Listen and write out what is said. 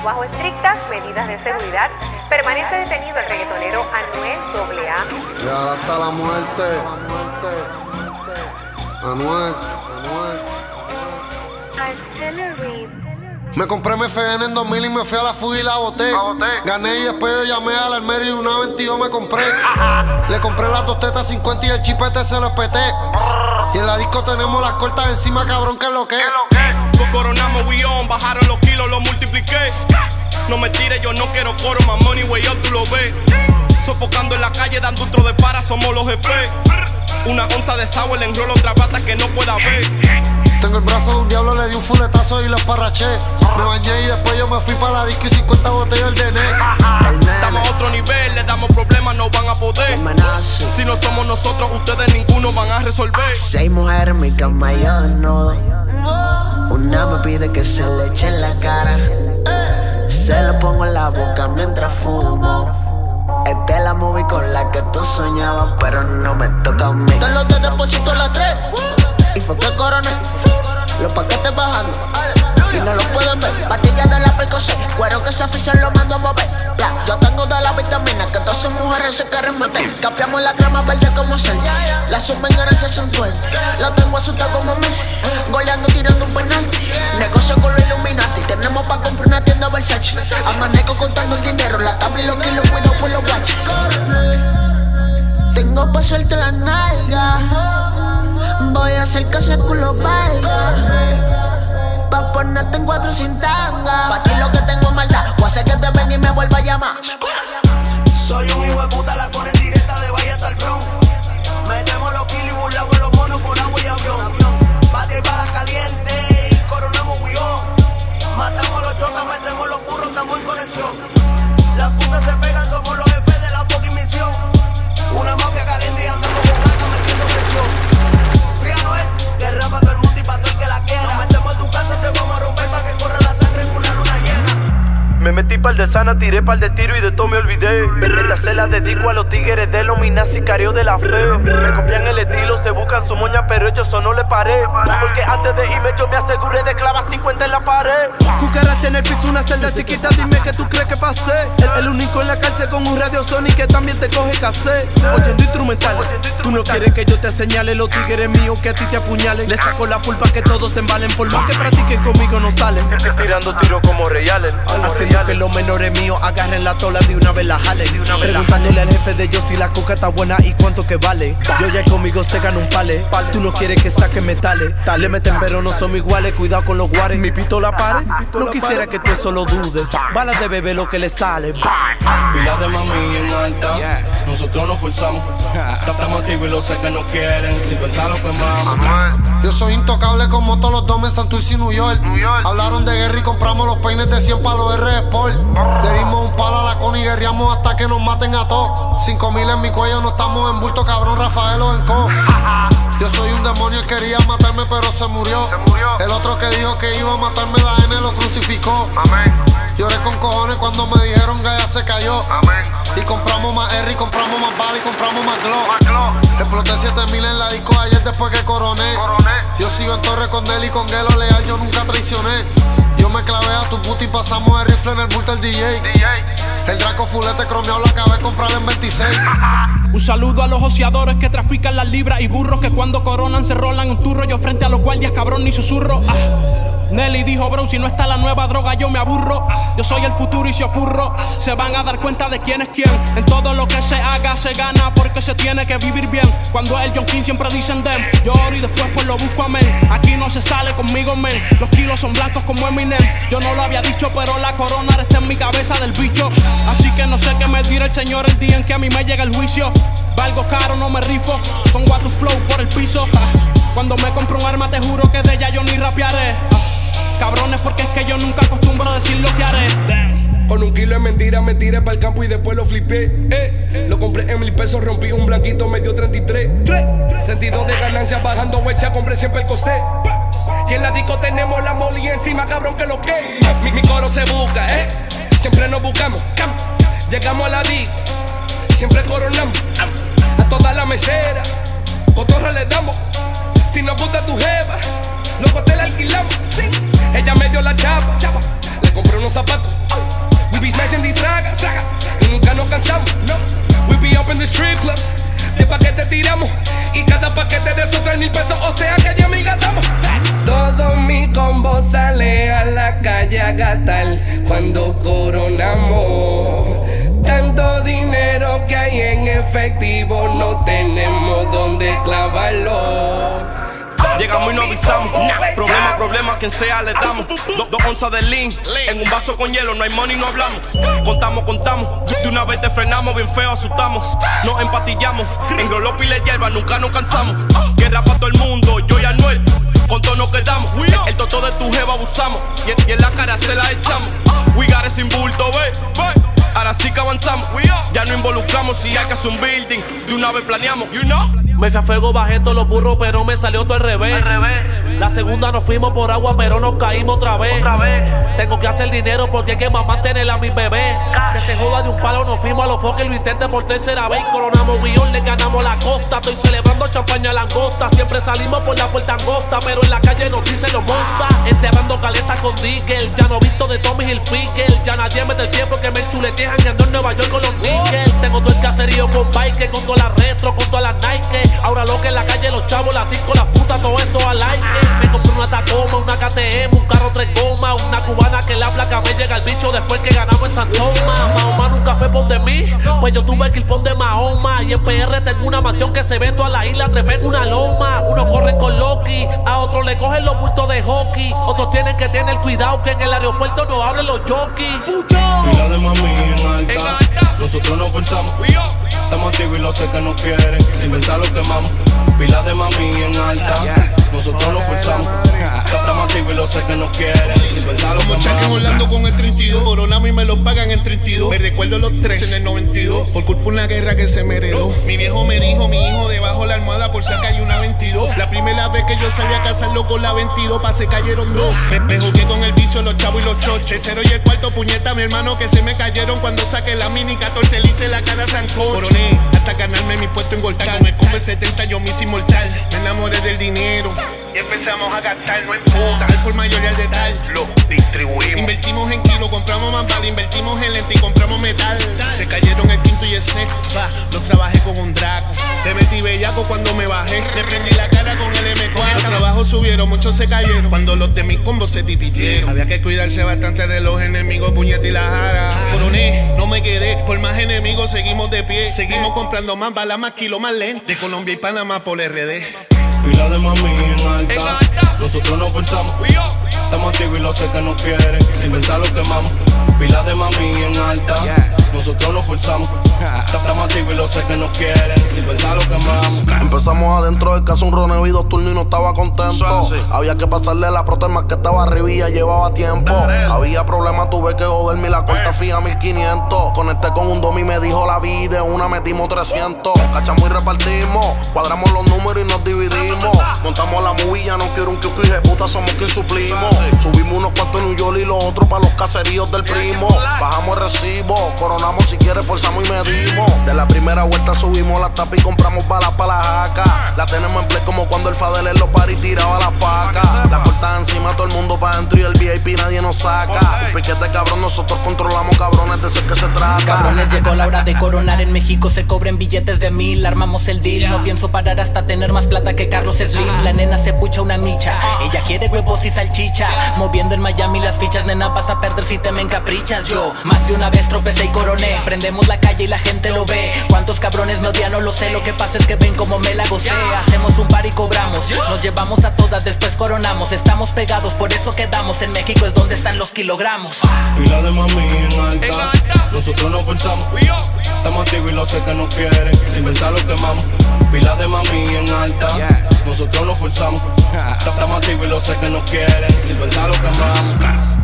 Bajo estrictas medidas de seguridad, permanece detenido el reggaetonero Anuel AA. Real hasta la muerte. Anuel. Me compré mi FN en 2000 y me fui a la fuga y la boté. Gané y después yo llamé al armero y una 22 me compré. Le compré las dos tetas 50 y el chipete se lo espeté. Y en la disco tenemos las cortas encima, cabrón, que es lo que es. Coronamos, we on, bajaron los kilos, lo multipliqué. No me tires, yo no quiero coro, my money way up, tú lo ves. Sofocando en la calle, dando otro de para, somos los jefes. Una onza de sour, le enrolo otra bata que no pueda ver. Tengo el brazo de un diablo, le di un fuletazo y lo esparraché. Me bañé y después yo me fui para la disco y 50 botellas de Nek. Estamos a otro nivel, le damos problemas, no van a poder. Si no somos nosotros, ustedes ninguno van a resolver. 6 mujeres en mi cama, yo desnudo. Una me pide que se le eche en la cara. Se lo pongo en la boca mientras fumo. Esta es la movie con la que tú soñabas, pero no me toca a mí. Te los de depósito a las 3 y fue que coroné. Los paquetes bajando y no los pueden ver. Pastillas de la Percocet, cuero que se oficial lo mando a mover. Yo tengo de la vitamina que todas esas mujeres se quieren meter. Cambiamos la crema verde como sal. La suben en el 620. Lo tengo asustado como Messi, goleando tirando un penal. Negocio con los Illuminati. Tenemos pa' comprar una tienda Versace. Amanezco contando el dinero, la tabla y los kilos, cuido por los guachos. Tengo pa' hacerte la nalga. Voy a hacer que ese culo valga. Pa' ponerte en 4 sin tanga. Pa' ti lo que tengo es maldad. Voy a hacer que te ven y me vuelva a llamar. Soy un hijo de puta, la con en directa de Valle hasta el Bronx. Metemos los kilos y burlamos los monos por agua y avión. Patria y balas calientes y coronamos guión. Matamos los chotas, metemos los burros, estamos en conexión. Las putas se pegan, somos los jefes de la fucking misión. Una mafia caliente y andamos con plata metiendo presión. Fría Noel, guerra pa' todo el mundo y pa' todo el que la quiera. Nos metemos en tu casa, te vamos a romper pa' que corra la sangre en una luna llena. Me metí pa'l de sana, tiré pa'l de tiro y de todo me olvidé. Esta se la dedico a los tigres de los minas sicarios de la fe. Me copian el estilo, se buscan su moña, pero ellos eso no le paré. Porque antes de irme yo me aseguré de clavar 50 en la pared. Cucaracha en el piso, una celda chiquita, dime que tú crees que pasé. El único en la cárcel con un radio Sony que también te coge cassette. Oyendo instrumental, tú no quieres que yo te señale los tigres míos que a ti te apuñalen. Le saco la pulpa que todos se embalen, por más que practiquen conmigo no salen. Tirando tiros como Ray Allen, haciendo que los menores míos agarren la tola de una vez la jalen. Preguntándole al jefe de ellos si la coca está buena y cuánto que vale. Yo ya conmigo se gana un pale. Tú no quieres que saque metales. Le meten pero no somos iguales, cuidado con los guares. Mi pistola pare, no quisiera que tú eso lo dudes. Balas de bebé lo que le sale. Pila de mami en alta, nosotros nos forzamos. Estamos activos y los sé que no quieren, sin pensar lo que más. Yo soy intocable como todos los domes en Santurce y New York. Hablaron de guerra y compramos los peines de 100 para los R Sport. Le dimos un palo a la con y guerreamos hasta que nos maten a todos. 5000 en mi cuello, no estamos en bulto, cabrón, Rafael o en co. Yo soy un demonio, él quería matarme pero se murió. El otro que dijo que iba a matarme, la N lo crucificó. Lloré con cojones cuando me dijeron que ya se cayó. Y compramos más R y compramos más bala y compramos más glow. Exploté 7000 en la disco ayer después que coroné. Yo sigo en Torre con Deli y con Gelo leal, yo nunca traicioné. Yo me clavé a tu puta y pasamos el rifle en el bulto del DJ. El Draco fulete cromeado la acabé de comprar en 26. Un saludo a los ociadores que trafican las libras y burros que cuando coronan se rolan un turro. Yo frente a los guardias, cabrón, ni susurro. Nelly dijo, bro, si no está la nueva droga yo me aburro. Yo soy el futuro y si ocurro se van a dar cuenta de quién es quién. En todo lo que se haga se gana porque se tiene que vivir bien. Cuando es el John King siempre dicen dem. Yo oro y después pues lo busco, amén. Aquí no se sale conmigo, men. Los kilos son blancos como Eminem. Yo no lo había dicho pero la corona ahora está en mi cabeza del bicho. Así que no sé qué me dirá el señor el día en que a mí me llega el juicio. Valgo caro, no me rifo. Pongo a tu flow por el piso. Cuando me compro un arma te juro que de ella yo ni rapearé. Cabrones, porque es que yo nunca acostumbro a decir lo que haré. Con un kilo de mentira me tiré para el campo y después lo flipé. Lo compré en 1000 pesos, rompí un blanquito, me dio 33. 32 de ganancia bajando huecha, compré siempre el cosé. Y en la disco tenemos la moli encima, cabrón, que lo que. Mi coro se busca, siempre nos buscamos. Llegamos a la disco, siempre coronamos. A toda la mesera, cotorra le damos. Si nos gusta tu jeva, loco te la alquilamos. Ella me dio la chapa, le compré unos zapatos. be smashing these tragas y nunca nos cansamos. We be up in the strip clubs. De paquete tiramos y cada paquete de esos 3,000 pesos, o sea que ya amiga estamos. Todo mi combo sale a la calle a gastar cuando coronamos. Tanto dinero que hay en efectivo, no tenemos donde clavarlo. Llegamos y no avisamos. Problema, quien sea le damos. 2 onzas de lean en un vaso con hielo, no hay money, no hablamos. Contamos. De una vez te frenamos, bien feo asustamos. Nos empatillamos, en Grolopi le hierba, nunca nos cansamos. Guerra pa' todo el mundo, yo y Anuel, con todo nos quedamos. El toto de tu jeva abusamos y en la cara se la echamos. We got it sin bulto, wey. Ahora sí que avanzamos, ya no involucramos. Si hay que hacer un building, de una vez planeamos, you know. Me fui a fuego, bajé todos los burros, pero me salió todo al revés. La segunda nos fuimos por agua, pero nos caímos otra vez. Tengo que hacer dinero porque hay que mantener a mi bebé. Que se joda de un palo, nos fuimos a los foques, lo intenten por tercera vez. Coronamos guión, le ganamos la costa. Estoy celebrando champaña langosta. Siempre salimos por la puerta angosta, pero en la calle nos dicen los monsters. Enterrando caleta con Digger, ya no visto de Tommy Hilfiger. Ya nadie mete el pie porque me enchuletean y ando en Nueva York con los niggers. Tengo todo el caserío con bike, con todas las retro, con todas las Nike. Ahora lo que en la calle, los chavos, las discos, las putas, todo eso al aire. Me compré una Tacoma, una KTM, un carro 3 gomas, una cubana que la placa me llega al bicho después que ganamos en San Tomás. Mahoma nunca fue por de mí, pues yo tuve que ir por de Mahoma. Y en PR tengo una mansión que se ve toda la isla, trepé en una loma. Unos corren con Loki, a otros le cogen los bultos de hockey. Otros tienen que tener cuidado que en el aeropuerto no hablen los jockeys. Pila de mami en alta, nosotros nos forzamos. Estamos activos y lo sé que nos quieren, sin pensar lo quemamos. Pila de mami en alta, nosotros nos forzamos. Estamos activos y lo sé que nos quieren, sin pensar lo quemamos. Como cheque volando con el 32, coronamos y me lo pagan en 32. Me recuerdo los 13 en el 92, por culpa de una guerra que se me heredó. Mi viejo me dijo, mi hijo debajo la almohada por si acá hay una 22. La primera vez que yo salí a casarlo con la 22, se cayeron 2. Me jugué con el vicio, los chavos y los choches. El 0 y el cuarto, puñeta, mi hermano, que se me cayeron cuando saqué la mini 14, le hice la cara a Sancocho. Coroné hasta ganarme mi puesto en Goltán. Con el Combe 70 yo me hice inmortal. Me enamoré del dinero y empezamos a gastar, no en puta. Al por mayor y al de tal, lo distribuimos. Invertimos en kilo, compramos más bala, invertimos en lente y compramos metal. Se cayeron el quinto y el sexto, los trabajé con un Draco. Le metí bellaco cuando me bajé, le prendí la cara con el M4. Los trabajos subieron, muchos se cayeron cuando los de mis combos se dividieron. Había que cuidarse bastante de los enemigos, puñete y la jara. Coroné, no me quedé, por más enemigos seguimos de pie. Seguimos comprando más balas, más kilos, más lentes. De Colombia y Panamá por RD. Pila de mami en alta, nosotros nos forzamos. Estamos activos y lo sé que nos quieren, sin pensar lo quemamos. Pila de mami en alta, nosotros nos forzamos. Estamos activos y lo sé que nos quieren, sin pensar lo quemamos. Empezamos adentro del caso un roneo y 2 turnos y no estaba contento. Había que pasarle la prota más que estaba arribilla, llevaba tiempo. Había problemas, tuve que joderme y la corta fija 1500. Conecté con un domi y me dijo la vida, una metimos 300. Cachamos y repartimos, cuadramos los números y nos dividimos. Montamos la movilla, no quiero un kiosco y puta, somos quien suplimos. Subimos unos cuantos en New York y los otros para los caseríos del primo. Bajamos el recibo, coronamos si quieres, forzamos y medimos. De la primera vuelta subimos la tapa y compramos balas para la jaca. La tenemos en play como cuando el Fadel en los paris tiraba las pacas. La corta encima, todo el mundo para adentro y el VIP nadie nos saca. Un piquete cabrón, nosotros controlamos cabrones, de eso es que se trata. Cabrones, llegó la hora de coronar. En México se cobren billetes de 1000. Armamos el deal, no pienso parar hasta tener más plata que Carlos Slim. La nena se pucha una micha, ella quiere huevos y salchicha. Moviendo en Miami las fichas, nena, vas a perder si te me encaprichas. Yo más de una vez tropecé y coroné. Prendemos la calle y la gente lo ve. Cuántos cabrones me odian, no lo sé. Lo que pasa es que ven como me la gocé. Hacemos un par y cobramos, nos llevamos a todas, después coronamos. Estamos pegados, por eso quedamos. En México es donde están los kilogramos. Pila de mami en alta, nosotros nos forzamos. Estamos activos y lo sé que nos quieren, sin pensar lo quemamos. Pila de mami en alta, nosotros nos forzamos. Estamos activos y lo sé que nos quieren, sin pensar lo quemamos.